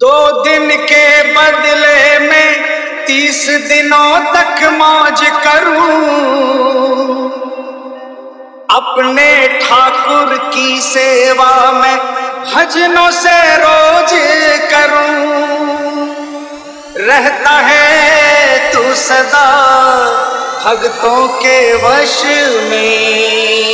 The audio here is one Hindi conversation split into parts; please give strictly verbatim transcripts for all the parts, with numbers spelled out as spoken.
दो दिन के बदले में तीस दिनों तक मौज करूं, अपने ठाकुर की सेवा में भजनों से रोज करूं। रहता है तू सदा भक्तों के वश में।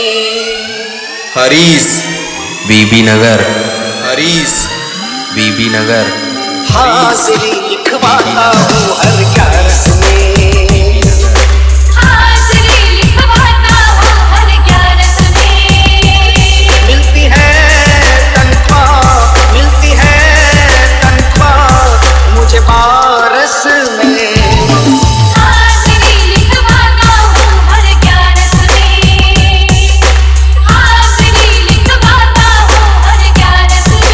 हरीश बीबी नगर, हरीश बीबी नगर। हाजिरी लिखवाता हूँ हर ग्यारस में, हाजिरी लिखवाता हूँ हर ग्यारस में। मिलती है तनख्वाह, मिलती है तनख्वाह मुझे बारस में। हाजिरी लिखवाता हूँ हर ग्यारस में, हाजिरी लिखवाता हूँ हर ग्यारस में।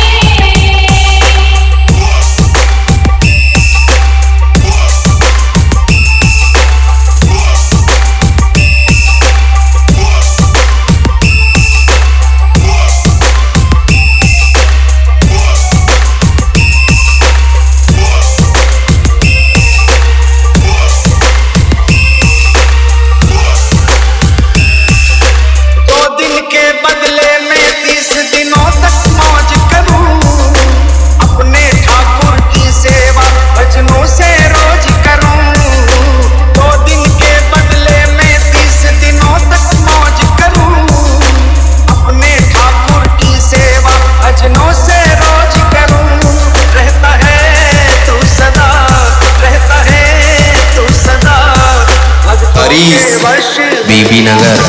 हरीश बीबी नगर।